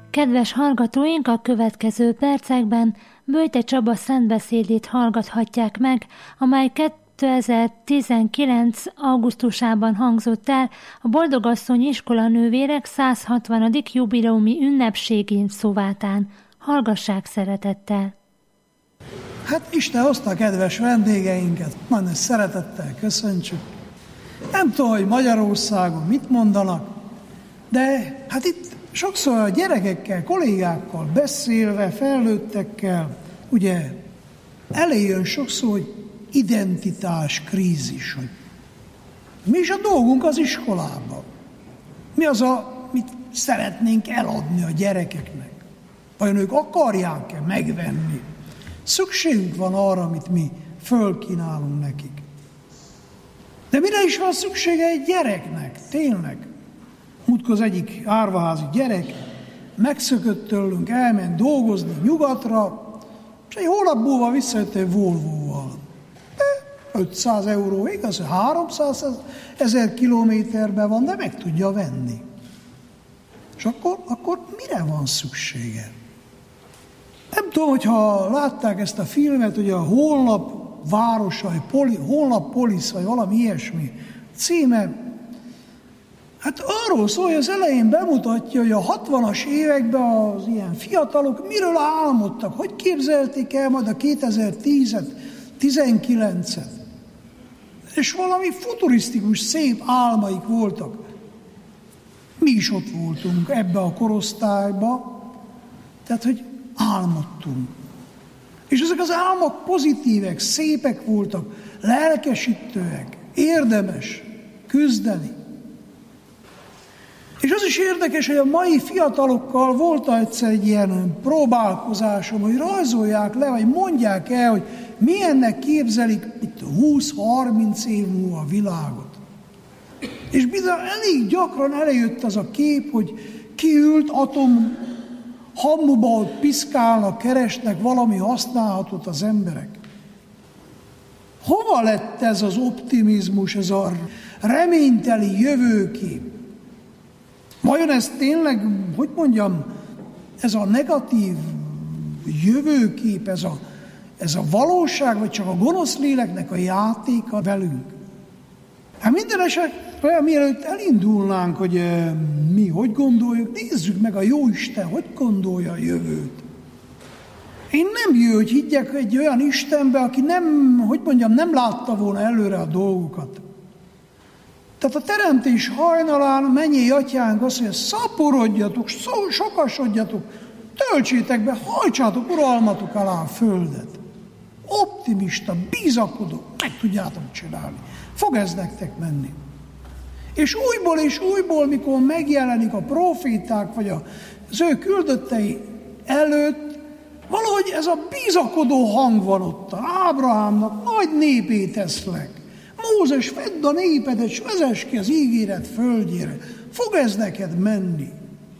Kedves hallgatóink, a következő percekben Böjte Csaba szentbeszédét hallgathatják meg, amely 2019. augusztusában hangzott el a Boldogasszony iskolanővérek 160. jubileumi ünnepségén Szovátán. Hallgassák szeretettel! Hát Isten hozta a kedves vendégeinket, nagyon szeretettel köszöntsük. Nem tudom, hogy Magyarországon mit mondanak, de hát itt sokszor a gyerekekkel, kollégákkal beszélve, felnőttekkel, ugye eljön sokszor, hogy identitáskrízis, hogy mi is a dolgunk az iskolában. Mi az, amit szeretnénk eladni a gyerekeknek? Vajon ők akarják-e megvenni? Szükségünk van arra, amit mi fölkínálunk nekik. De mire is van szüksége egy gyereknek? Tényleg. Múltkor az egyik árvaházi gyerek megszökött tőlünk, elment dolgozni nyugatra, és egy hónap múlva visszajött egy Volvo-val. 500 euró, igaz, 300 000 kilométerben van, de meg tudja venni. És akkor mire van szüksége? Nem tudom, hogyha látták ezt a filmet, hogy a Holnap városa, Holnap Polisz, vagy valami ilyesmi címe, hát arról szól, hogy az elején bemutatja, hogy a 60-as években az ilyen fiatalok miről álmodtak, hogy képzelték el majd a 2010-et, 19-et. És valami futurisztikus, szép álmaik voltak. Mi is ott voltunk ebbe a korosztályba, tehát, hogy álmodtunk. És ezek az álmok pozitívek, szépek voltak, lelkesítőek, érdemes küzdeni. És az is érdekes, hogy a mai fiatalokkal volt egyszer egy ilyen próbálkozásom, hogy rajzolják le, vagy mondják el, hogy milyennek képzelik itt 20-30 év múlva a világot. És bizony elég gyakran eljött az a kép, hogy kiült atomhamuba, ott piszkálnak, keresnek valami használhatót az emberek. Hova lett ez az optimizmus, ez a reményteli jövőkép? Vajon ez tényleg, hogy mondjam, ez a negatív jövőkép, ez a valóság, vagy csak a gonosz léleknek a játéka velünk? Hát minden esetre, mielőtt elindulnánk, hogy mi hogy gondoljuk, nézzük meg a Jóisten, hogy gondolja a jövőt. Én nem jön, hogy higgyek egy olyan Istenbe, aki nem látta volna előre a dolgokat. Tehát a teremtés hajnalán mennyei atyánk azt mondja, szaporodjatok, sokasodjatok, töltsétek be, hajtsátok uralmatok alá a földet. Optimista, bizakodó, meg tudjátok csinálni. Fog ez nektek menni. És újból, mikor megjelenik a proféták, vagy az ő küldöttei előtt, valahogy ez a bizakodó hang van ott. Ábrahámnak nagy népét teszlek. Mózes, vedd a népedet, és vezess ki az ígéret földjére. Fog ez neked menni.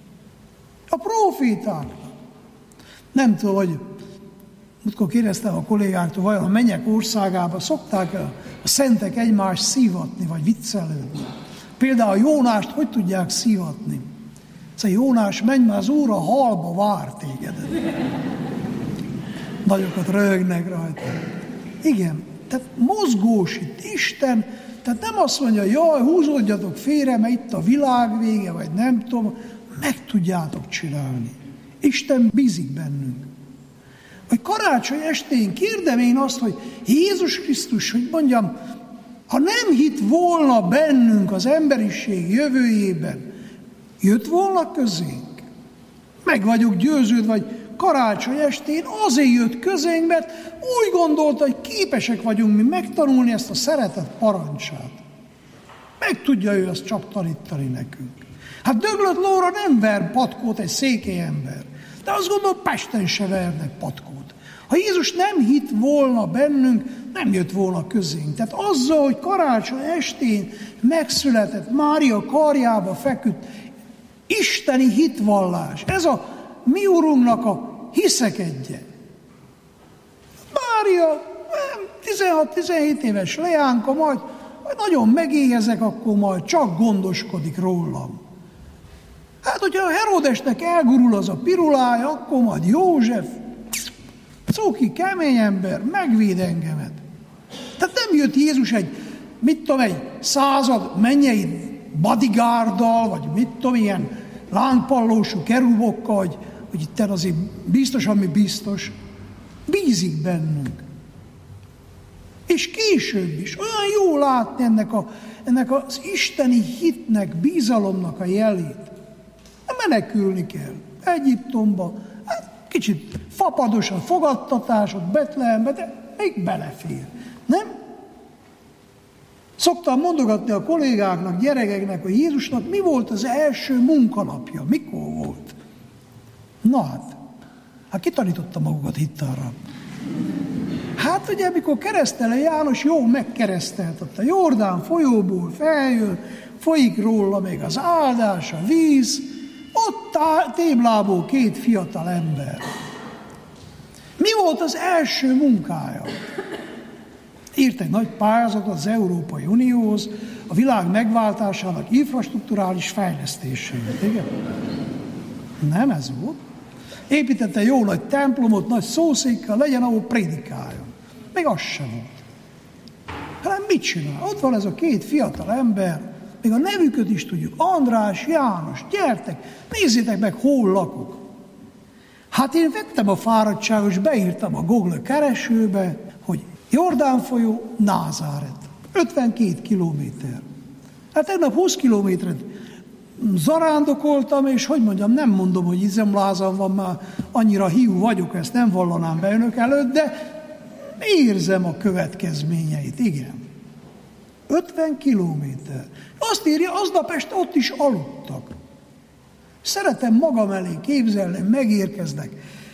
A profétáknak. Nem tudom, hogy múltkor kérdeztem a kollégáktól, vajon a mennyek országában szokták a szentek egymást szívatni, vagy viccelődni. Például Jónást hogy tudják szívatni? Szóval Jónás, menj már, az Úr a halba vár tégedet. Nagyokat röhögnek rajta. Igen. Tehát mozgósít Isten, tehát nem azt mondja, jaj, húzódjatok félre, mert itt a világ vége, vagy nem tudom, meg tudjátok csinálni. Isten bízik bennünk. Vagy karácsony estén kérdem én azt, hogy Jézus Krisztus, hogy mondjam, ha nem hitt volna bennünk az emberiség jövőjében, jött volna közénk? Meg vagyok győződve, vagy karácsony estén azért jött közénk, mert úgy gondolta, hogy képesek vagyunk mi megtanulni ezt a szeretet parancsát. Meg tudja ő azt csak tanítani nekünk. Hát döglött lóra nem ver patkót egy székely ember, de azt gondolom, Pesten se vernek patkót. Ha Jézus nem hitt volna bennünk, nem jött volna közénk. Tehát azzal, hogy karácsony estén megszületett, Mária karjába feküdt, isteni hitvallás. Ez a mi Urunknak a hiszekedje. Mária 16-17 éves leánka, majd nagyon megéhezek, akkor majd csak gondoskodik rólam. Hát, hogyha a Heródesnek elgurul az a pirulája, akkor majd József, cuki, kemény ember, megvéd engemet. Tehát nem jött Jézus egy 100 mennyei bodyguarddal, vagy ilyen lángpallósú kerubokkal, hogy itt azért biztos, ami biztos. Bízik bennünk. És később is olyan jó látni ennek az isteni hitnek, bízalomnak a jelét. Menekülni kell Egyiptomba, kicsit fapados a fogadtatás, ott Betlehembe, de még belefér. Nem? Szoktam mondogatni a kollégáknak, gyerekeknek, hogy Jézusnak mi volt az első munkanapja, mikor volt? Na hát kitanította magukat hittarra. Hát ugye, amikor keresztele János, jó megkeresztelt, ott a Jordán folyóból feljön, folyik róla még az áldás, a víz, ott téblából 2 fiatal ember. Mi volt az első munkája? Írt egy nagy pályázatot az Európai Unióhoz, a világ megváltásának infrastrukturális fejlesztéséért. Igen? Nem ez volt. Építette jó nagy templomot, nagy szószékkel, legyen, ahol prédikáljon. Még az sem volt. Hanem mit csinál? Ott van ez a 2 fiatal ember, még a nevüket is tudjuk. András, János, gyertek, nézzétek meg, hol lakok. Hát én vettem a fáradtságot, és beírtam a Google keresőbe, hogy Jordán folyó, Názáret. 52 kilométer. Hát tegnap 20 kilométert zarándokoltam, és hogy mondjam, nem mondom, hogy izomlázam van, már annyira hiú vagyok, ezt nem vallanám be önök előtt, de érzem a következményeit, igen. 50 kilométer. Azt írja, aznap este ott is aludtak. Szeretem magam elé képzelni, megérkeznek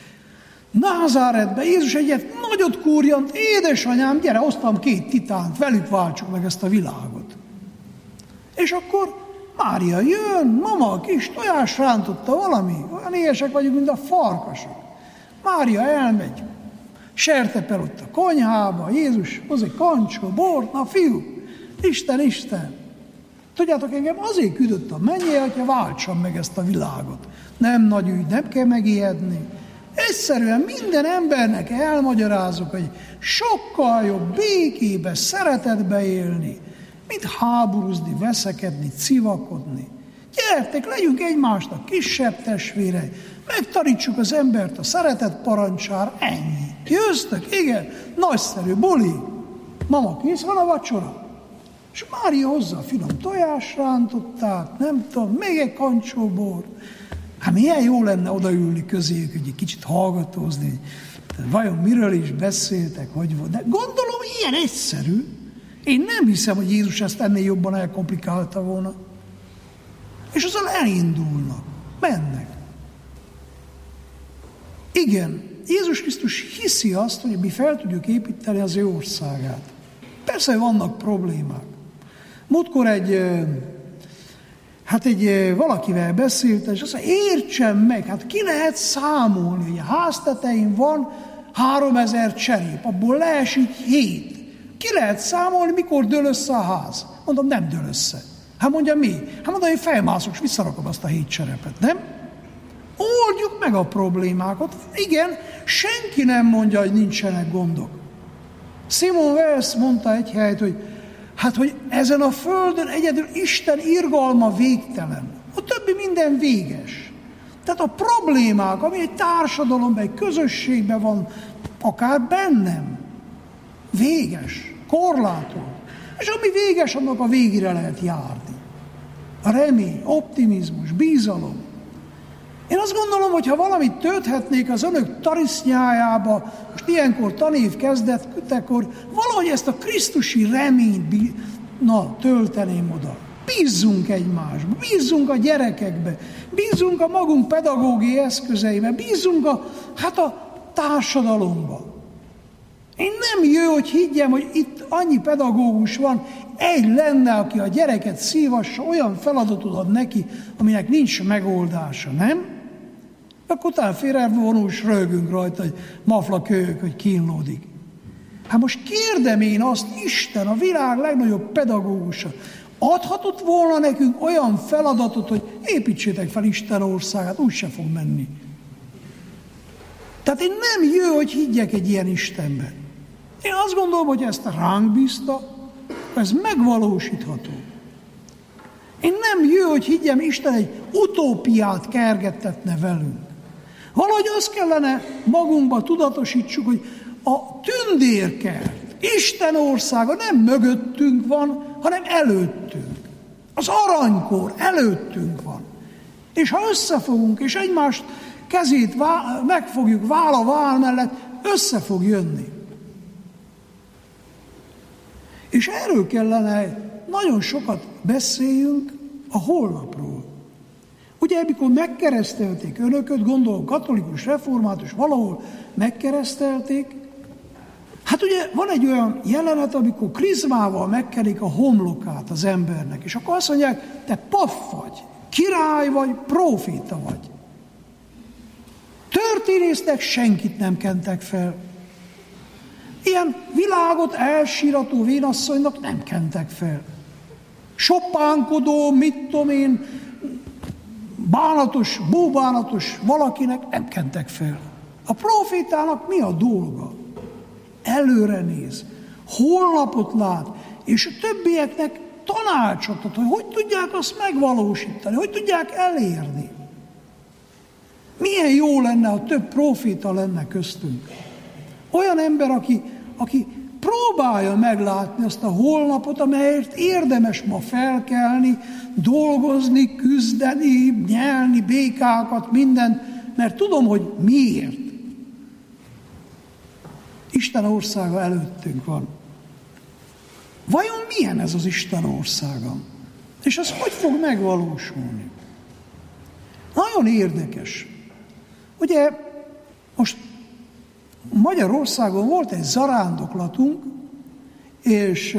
Názáretbe, Jézus egyet nagyot kúrjant, édesanyám, gyere, hoztam 2 titánt, velük váltsuk meg ezt a világot. És akkor Mária jön, mama a kis tojás rántotta valami, olyan éhesek vagyunk, mint a farkasok. Mária elmegy, sertepel ott a konyhába, Jézus hoz egy kancsó, bort, na fiú, Isten. Tudjátok, engem azért küldött a mennyei atya, váltsam meg ezt a világot. Nem nagy ügy, nem kell megijedni. Egyszerűen minden embernek elmagyarázok, hogy sokkal jobb békébe, szeretetbe élni, mint háborúzni, veszekedni, civakodni. Gyertek, legyünk egymásnak kisebb testvérei, megtanítsuk az embert a szeretet parancsára, ennyi. Jöztök? Igen, nagyszerű, buli. Mama, kész van a vacsora? És Mária hozza a finom tojásrántottát, nem tudom, még egy kancsóbor. Hát milyen jó lenne odaülni közéjük, hogy egy kicsit hallgatózni, vajon miről is beszéltek, hogy volt. De gondolom, ilyen egyszerű. Én nem hiszem, hogy Jézus ezt ennél jobban elkomplikálta volna. És azzal elindulnak, mennek. Igen, Jézus Krisztus hiszi azt, hogy mi fel tudjuk építeni az ő országát. Persze vannak problémák. Múltkor valakivel beszélt, és azt mondja, értsem meg, hát ki lehet számolni, hogy a háztetején van 3000 cserép, abból leesik 7. Ki lehet számolni, mikor dől össze a ház? Mondom, nem dől össze. Hát mondja, mi? Hát mondom, hogy felmászok, és visszarakom azt a 7 cserepet, nem? Oldjuk meg a problémákat. Igen, senki nem mondja, hogy nincsenek gondok. Simon Wells mondta egy helyet, hogy ezen a földön egyedül Isten irgalma végtelen. A többi minden véges. Tehát a problémák, ami egy társadalomban, egy közösségben van, akár bennem, véges, korlátol. És ami véges, annak a végére lehet járni. A remény, optimizmus, bízalom. Én azt gondolom, hogy ha valamit tölthetnék az önök tarisznyájába, most ilyenkor tanév kezdetekor, valahogy ezt a krisztusi reményt tölteném oda. Bízzunk egymásba, bízzunk a gyerekekbe, bízzunk a magunk pedagógiai eszközeibe, bízzunk a társadalomba. Én nem jó, hogy higgyem, hogy itt annyi pedagógus van, egy lenne, aki a gyereket szívassa, olyan feladatot ad neki, aminek nincs megoldása, nem? Akkor utána félrevonul, és röhögünk rajta, hogy mafla kölyök, hogy kínlódik. Hát most kérdem én azt, Isten, a világ legnagyobb pedagógusa, adhatott volna nekünk olyan feladatot, hogy építsétek fel Isten országát, úgyse fog menni. Tehát én nem jön, hogy higgyek egy ilyen Istenben. Én azt gondolom, hogy ezt ránk bízta, ez megvalósítható. Én nem jön, hogy higgyem, Isten egy utópiát kergettetne velünk. Valahogy azt kellene magunkba tudatosítsuk, hogy a tündérkert, Isten országa nem mögöttünk van, hanem előttünk. Az aranykor előttünk van. És ha összefogunk, és egymást kezét megfogjuk váll a váll mellett, össze fog jönni. És erről kellene nagyon sokat beszéljünk a holnapról. Ugye, amikor megkeresztelték önököt, gondolom katolikus, református, valahol megkeresztelték, hát ugye van egy olyan jelenet, amikor krizmával megkerik a homlokát az embernek, és akkor azt mondják, te pap vagy, király vagy, próféta vagy. Történésznek senkit nem kentek fel. Ilyen világot elsírató vénasszonynak nem kentek fel. Sopánkodó, mit tudom én, bánatos, búbánatos valakinek nem kentek fel. A prófétának mi a dolga? Előre néz, holnapot lát, és a többieknek tanácsot ad, hogy tudják azt megvalósítani, hogy tudják elérni. Milyen jó lenne, ha több próféta lenne köztünk. Olyan ember, aki próbálja meglátni azt a holnapot, amelyért érdemes ma felkelni, dolgozni, küzdeni, nyelni békákat, mindent, mert tudom, hogy miért. Isten országa előttünk van. Vajon milyen ez az Isten országa? És ez hogy fog megvalósulni? Nagyon érdekes. Ugye most Magyarországon volt egy zarándoklatunk, és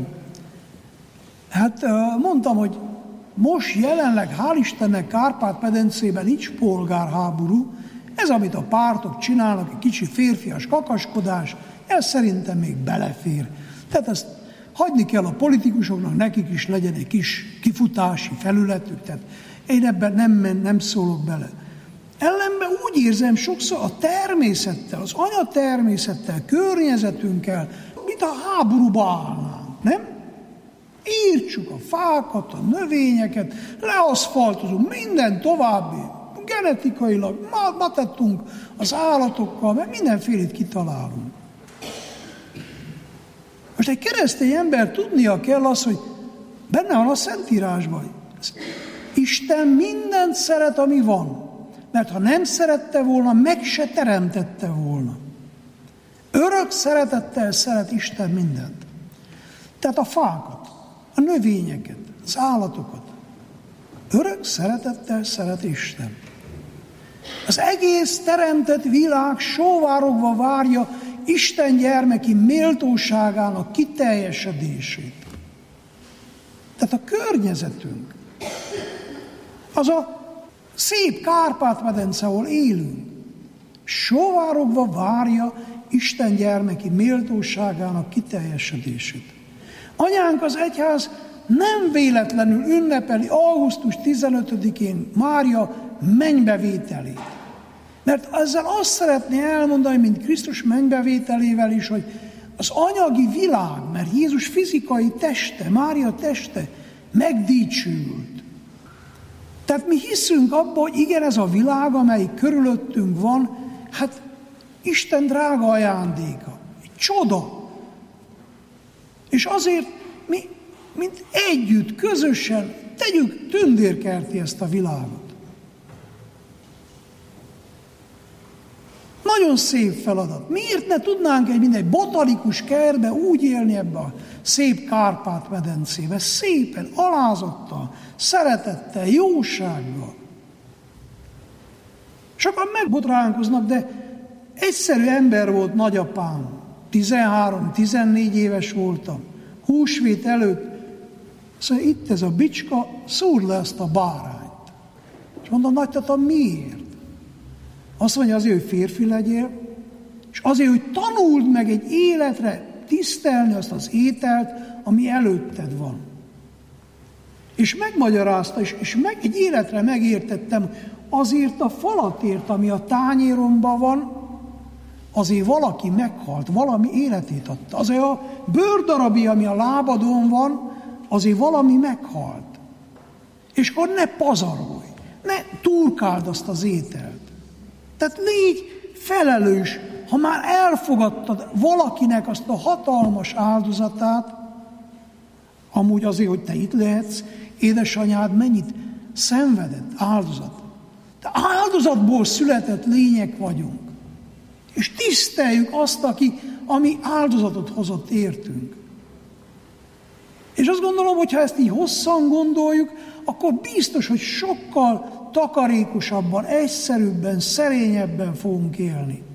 hát mondtam, hogy most jelenleg, hál' Istennek, Kárpát-medencében nincs polgárháború. Ez, amit a pártok csinálnak, egy kicsi férfias kakaskodás, ez szerintem még belefér. Tehát ezt hagyni kell a politikusoknak, nekik is legyen egy kis kifutási felületük, tehát én ebben nem szólok bele. Ellenben úgy érzem sokszor a természettel, az anyatermészettel, környezetünkkel, mint a háborúba állnánk, nem? Írtsuk a fákat, a növényeket, leaszfaltozunk, minden további, genetikailag matettunk az állatokkal, mert mindenfélét kitalálunk. Most egy keresztény ember tudnia kell azt, hogy benne van a Szentírásban. Isten mindent szeret, ami van. Mert ha nem szerette volna, meg se teremtette volna. Örök szeretettel szeret Isten mindent. Tehát a fákat, a növényeket, az állatokat. Örök szeretettel szeret Isten. Az egész teremtett világ sóvárogva várja Isten gyermeki méltóságának kiteljesedését. Tehát a környezetünk, az a szép Kárpát-medence, ahol élünk, sóvárogva várja Isten gyermeki méltóságának kiteljesedését. Anyánk az egyház nem véletlenül ünnepeli augusztus 15-én Mária mennybevételét. Mert ezzel azt szeretné elmondani, mint Krisztus mennybevételével is, hogy az anyagi világ, mert Jézus fizikai teste, Mária teste megdicsőült. Tehát mi hiszünk abba, hogy igen, ez a világ, amely körülöttünk van, hát Isten drága ajándéka, egy csoda. És azért mi, mint együtt, közösen tegyük tündérkerti ezt a világot. Nagyon szép feladat. Miért ne tudnánk egy botanikus kertbe úgy élni ebbe a szép Kárpát-medencébe, szépen, alázattal, szeretettel, jósággal. Sokan megbotránkoznak, de egyszerű ember volt nagyapám. 13-14 éves voltam. Húsvét előtt. Szóval itt ez a bicska, szúrd le ezt a bárányt. És mondom, nagytata, miért? Azt mondja, azért, hogy férfi legyél, és azért, hogy tanuld meg egy életre tisztelni azt az ételt, ami előtted van. És megmagyarázta, és egy életre megértettem, azért a falatért, ami a tányéromban van, azért valaki meghalt, valami életét adta. Azért a bőrdarabja, ami a lábadon van, azért valami meghalt. És akkor ne pazarolj, ne turkáld azt az ételt. Tehát légy felelős, ha már elfogadtad valakinek azt a hatalmas áldozatát, amúgy azért, hogy te itt lehetsz, édesanyád mennyit szenvedett, áldozat. De áldozatból született lények vagyunk. És tiszteljük azt, ami áldozatot hozott értünk. És azt gondolom, hogy ha ezt így hosszan gondoljuk, akkor biztos, hogy sokkal takarékosabban, egyszerűbben, szerényebben fogunk élni.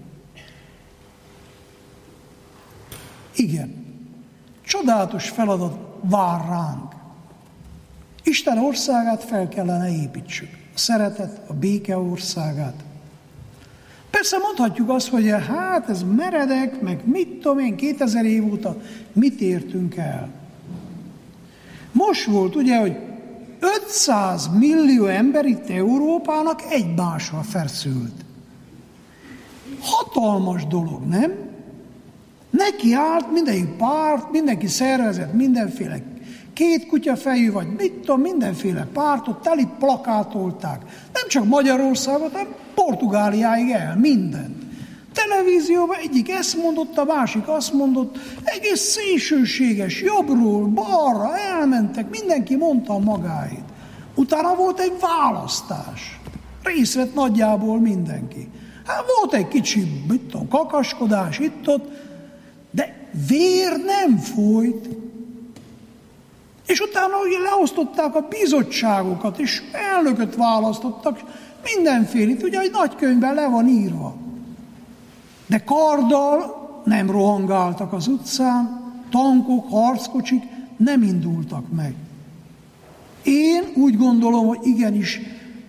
Igen, csodálatos feladat vár ránk. Isten országát fel kellene építsük. A szeretet, a béke országát. Persze mondhatjuk azt, hogy hát ez meredek, meg mit tudom én, 2000 év óta mit értünk el. Most volt ugye, hogy 500 millió ember itt Európának egymással feszült. Hatalmas dolog, nem? Neki állt mindegyik párt, mindenki szervezett mindenféle két kutyafejű, vagy mit tudom, mindenféle pártot, teli plakátolták. Nem csak Magyarországot, hanem Portugáliáig mindent. Televízióban egyik ezt mondott, a másik azt mondott, egész szélsőséges, jobbról, balra elmentek, mindenki mondta a magáit. Utána volt egy választás. Részt vett nagyjából mindenki. Hát volt egy kicsi, mit tudom, kakaskodás itt-ott, de vér nem folyt. És utána ugye leosztották a bizottságokat, és elnököt választottak, mindenfélét, ugye egy nagykönyvben le van írva. De karddal nem rohangáltak az utcán, tankok, harckocsik nem indultak meg. Én úgy gondolom, hogy igenis,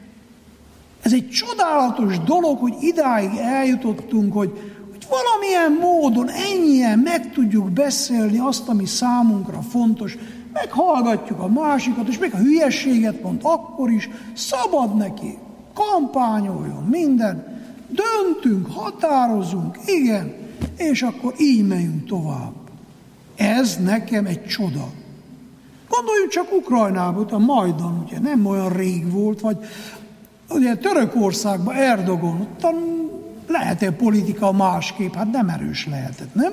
ez egy csodálatos dolog, hogy idáig eljutottunk, hogy valamilyen módon ennyien meg tudjuk beszélni azt, ami számunkra fontos, meghallgatjuk a másikat, és még a hülyességet mond akkor is, szabad neki, kampányoljon, minden, döntünk, határozunk, igen, és akkor így megyünk tovább. Ez nekem egy csoda. Gondoljunk csak Ukrajnába, a Majdan, ugye nem olyan rég volt, vagy ugye Törökországban Erdogan, ott lehet-e politika másképp? Hát nem erős lehetett, nem?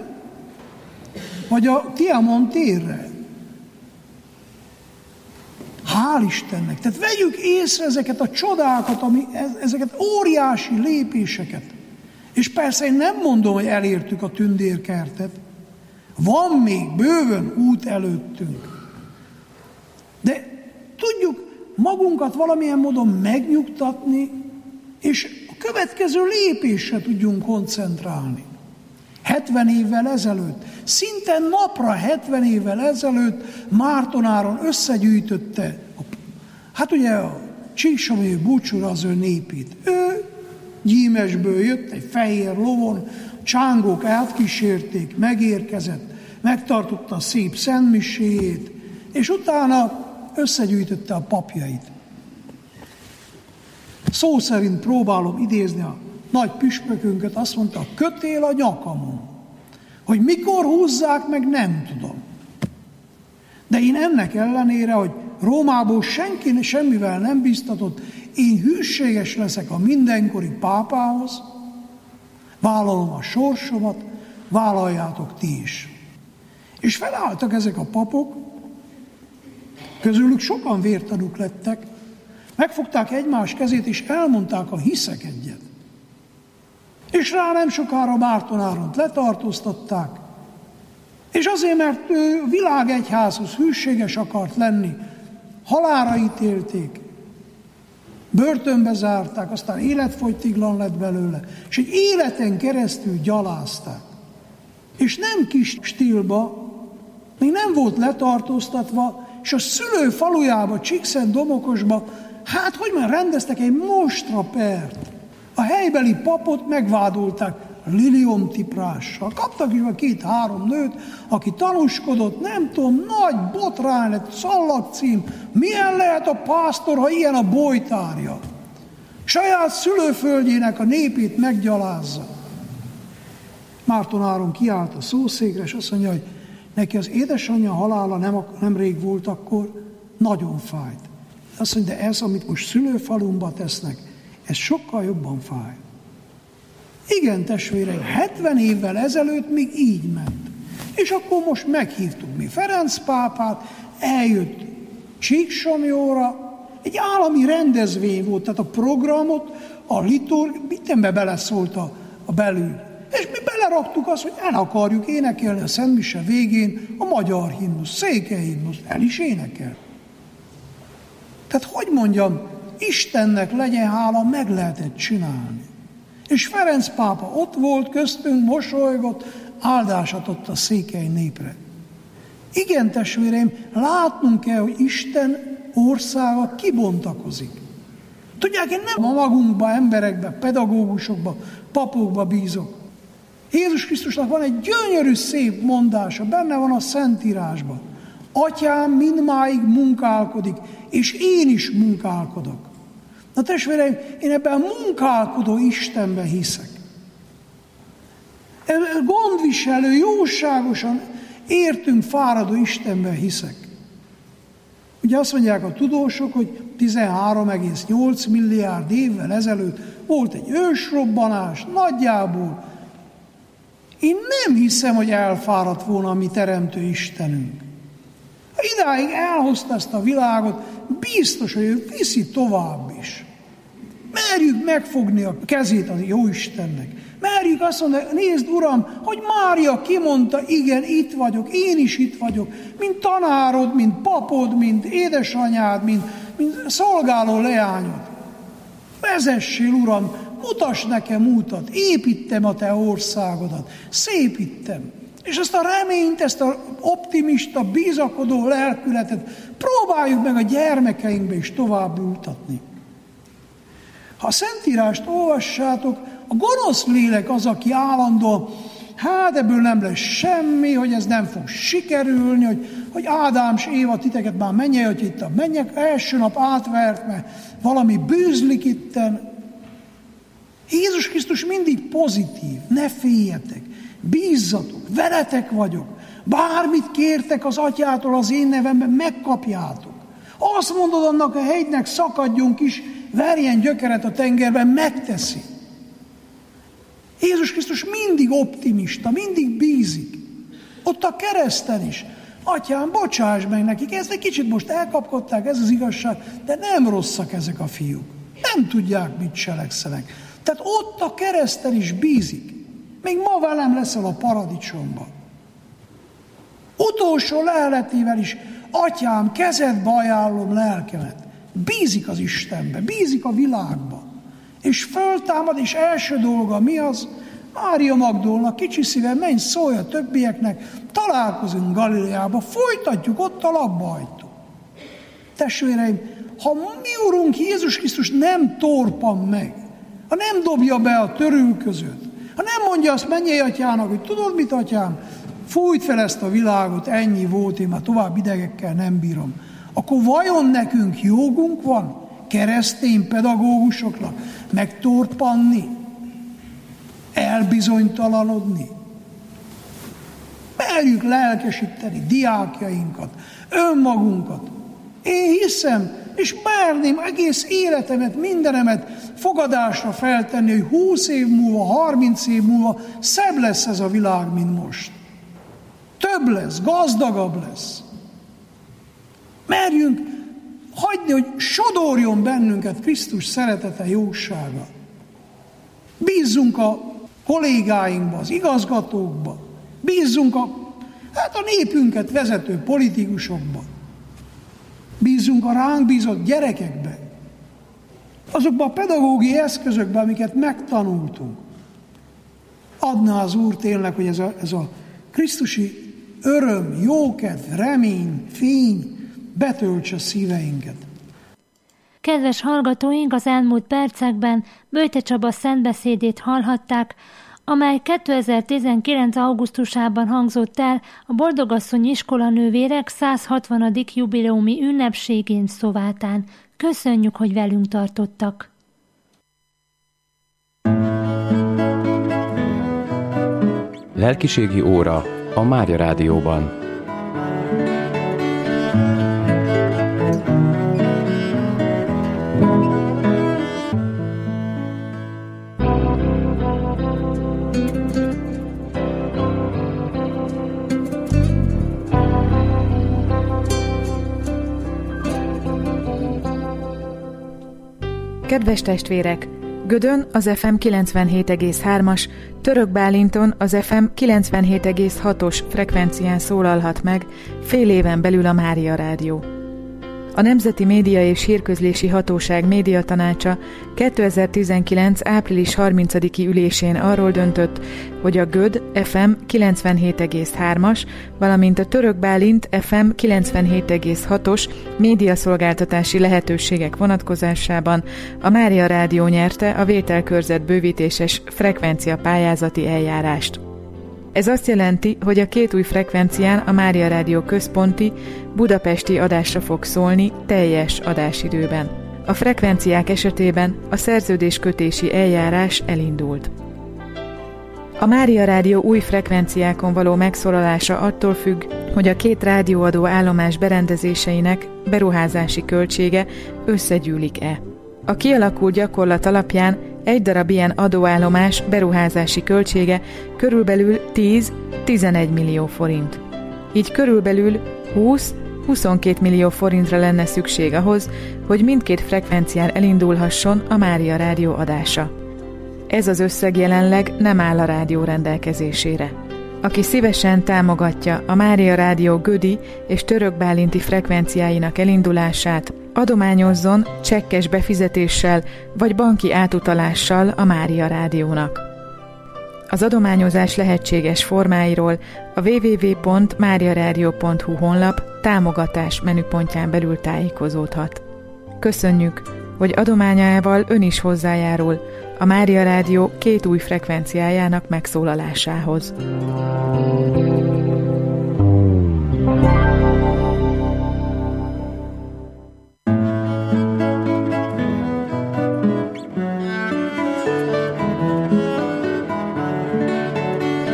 Vagy a Tiamon térre. Hál' Istennek. Tehát vegyük észre ezeket a csodákat, ezeket óriási lépéseket. És persze én nem mondom, hogy elértük a tündérkertet. Van még bőven út előttünk. De tudjuk magunkat valamilyen módon megnyugtatni, és a következő lépésre tudjunk koncentrálni. 70 évvel ezelőtt, szinte napra 70 évvel ezelőtt Márton összegyűjtötte, hát ugye a Csíksomlyai búcsúra az ő népét. Ő Gyímesből jött egy fehér lovon, csángók átkísérték, megérkezett, megtartotta a szép szentmiséjét, és utána összegyűjtötte a papjait. Szó szerint próbálom idézni a nagy püspökünket, azt mondta, kötél a nyakamon. Hogy mikor húzzák meg, nem tudom. De én ennek ellenére, hogy Rómából senki semmivel nem bíztatott, én hűséges leszek a mindenkori pápához, vállalom a sorsomat, vállaljátok ti is. És felálltak ezek a papok, közülük sokan vértanúk lettek, megfogták egymás kezét, és elmondták a hiszek egyet. És rá nem sokára Márton Áront letartóztatták, és azért, mert ő világegyházhoz hűséges akart lenni, halálra ítélték, börtönbe zárták, aztán életfogytiglan lett belőle, és egy életen keresztül gyalázták. És nem kis stílba, még nem volt letartóztatva, és a szülő falujába, Csíkszentdomokosba, hát hogy már rendeztek egy mostrapert. A helybeli papot megvádolták liliomtiprással. Kaptak is 2-3 nőt, aki tanúskodott, nem tudom, nagy botrány lett, szallagcím. Milyen lehet a pásztor, ha ilyen a bojtárja? Saját szülőföldjének a népét meggyalázza. Márton Áron kiállt a szószékre, és azt mondja, hogy neki az édesanyja halála nemrég volt akkor, nagyon fájt. Azt mondja, de ez, amit most szülőfalumba tesznek, ez sokkal jobban fáj. Igen, testvéreim, 70 évvel ezelőtt még így ment. És akkor most meghívtuk mi Ferenc pápát, eljött Csíksomlyóra, egy állami rendezvény volt, tehát a programot, a mindenbe beleszólt a belül. És mi beleraktuk azt, hogy el akarjuk énekelni a Szentmise végén a magyar himnusz, székely himnusz, el is énekel. Tehát, hogy mondjam, Istennek legyen hála, meg lehetett csinálni. És Ferenc pápa ott volt köztünk, mosolygott, áldásat adott a székely népre. Igen, testvéreim, látnunk kell, hogy Isten országa kibontakozik. Tudják, én nem a magunkba, emberekbe, pedagógusokba, papokba bízok. Jézus Krisztusnak van egy gyönyörű szép mondása, benne van a Szentírásban. Atyám mindmáig munkálkodik, és én is munkálkodok. Na testvéreim, én ebben a munkálkodó Istenben hiszek. Gondviselő, jóságosan értünk fáradó Istenben hiszek. Ugye azt mondják a tudósok, hogy 13,8 milliárd évvel ezelőtt volt egy ősrobbanás, nagyjából. Én nem hiszem, hogy elfáradt volna a mi teremtő Istenünk. Ha idáig elhozta ezt a világot, biztos, hogy ő viszi tovább is. Merjük megfogni a kezét az jó Istennek. Merjük azt mondani, nézd Uram, hogy Mária kimondta, igen, itt vagyok, én is itt vagyok, mint tanárod, mint papod, mint édesanyád, mint szolgáló leányod. Vezessél, Uram, mutass nekem útat, építem a te országodat, szépítem. És ezt a reményt, ezt az optimista, bizakodó lelkületet próbáljuk meg a gyermekeinkbe is tovább ültetni. Ha a Szentírást olvassátok, a gonosz lélek az, aki állandóan, hát ebből nem lesz semmi, hogy ez nem fog sikerülni, hogy Ádám és Éva titeket már menje, hogy itt a mennyek első nap átvert, mert valami bűzlik itten. Jézus Krisztus mindig pozitív, ne féljetek, bízzatok, veletek vagyok, bármit kértek az atyától az én nevemben, megkapjátok. Azt mondod annak a hegynek, szakadjon is, verjen gyökeret a tengerben, megteszi. Jézus Krisztus mindig optimista, mindig bízik. Ott a kereszten is. Atyám, bocsáss meg nekik, ezt egy kicsit most elkapkodták, ez az igazság, de nem rosszak ezek a fiúk. Nem tudják, mit cselekszenek. Tehát ott a kereszten is bízik. Még ma velem leszel a paradicsomban. Utolsó leheletével is, atyám, kezedbe ajánlom lelkemet. Bízik az Istenbe, bízik a világba. És föltámad, és első dolga mi az? Mária Magdolna, kicsi szíve, menj, szólj a többieknek, találkozunk Galileába, folytatjuk, ott a labbahagytuk. Testvéreim, ha mi Urunk Jézus Krisztus nem torpan meg, ha nem dobja be a törülközőt, ha nem mondja azt mennyei atyának, hogy tudod mit, atyám, fújt fel ezt a világot, ennyi volt, én már tovább idegekkel nem bírom, akkor vajon nekünk jogunk van keresztény pedagógusoknak megtorpanni, elbizonytalanodni? Merjük lelkesíteni diákjainkat, önmagunkat. Én hiszem, és merném egész életemet, mindenemet fogadásra feltenni, hogy 20 év múlva, 30 év múlva szebb lesz ez a világ, mint most. Több lesz, gazdagabb lesz. Merjünk hagyni, hogy sodorjon bennünket Krisztus szeretete, jósága. Bízzunk a kollégáinkba, az igazgatókba, bízzunk a népünket vezető politikusokba, bízzunk a ránk bízott gyerekekbe, azokban a pedagógiai eszközökben, amiket megtanultunk. Adná az Úr tényleg, hogy ez a krisztusi öröm, jókedv, remény, fény betöltse szíveinket. Kedves hallgatóink, az elmúlt percekben Böjte Csaba szentbeszédét hallhatták, amely 2019. augusztusában hangzott el a Boldogasszony iskolanővérek 160. jubileumi ünnepségén Szovátán. Köszönjük, hogy velünk tartottak! Lelkiségi óra a Mária Rádióban. Kedves testvérek! Gödön az FM 97,3-as, Török Bálinton az FM 97,6-os frekvencián szólalhat meg fél éven belül a Mária Rádió. A Nemzeti Média és Hírközlési Hatóság médiatanácsa 2019. április 30-i ülésén arról döntött, hogy a Göd FM 97,3-as, valamint a Török Bálint FM 97,6-os médiaszolgáltatási lehetőségek vonatkozásában a Mária Rádió nyerte a vételkörzet bővítéses frekvencia pályázati eljárást. Ez azt jelenti, hogy a két új frekvencián a Mária Rádió központi, budapesti adásra fog szólni teljes adásidőben. A frekvenciák esetében a szerződéskötési eljárás elindult. A Mária Rádió új frekvenciákon való megszólalása attól függ, hogy a két rádióadó állomás berendezéseinek beruházási költsége összegyűlik-e. A kialakult gyakorlat alapján egy darab ilyen adóállomás beruházási költsége körülbelül 10-11 millió forint. Így körülbelül 20-22 millió forintra lenne szükség ahhoz, hogy mindkét frekvencián elindulhasson a Mária Rádió adása. Ez az összeg jelenleg nem áll a rádió rendelkezésére. Aki szívesen támogatja a Mária Rádió gödi és török bálinti frekvenciáinak elindulását, adományozzon csekkes befizetéssel vagy banki átutalással a Mária Rádiónak. Az adományozás lehetséges formáiról a www.mariaradio.hu honlap támogatás menüpontján belül tájékozódhat. Köszönjük, hogy adományával ön is hozzájárul a Mária Rádió két új frekvenciájának megszólalásához.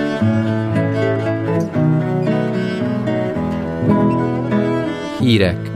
Hírek.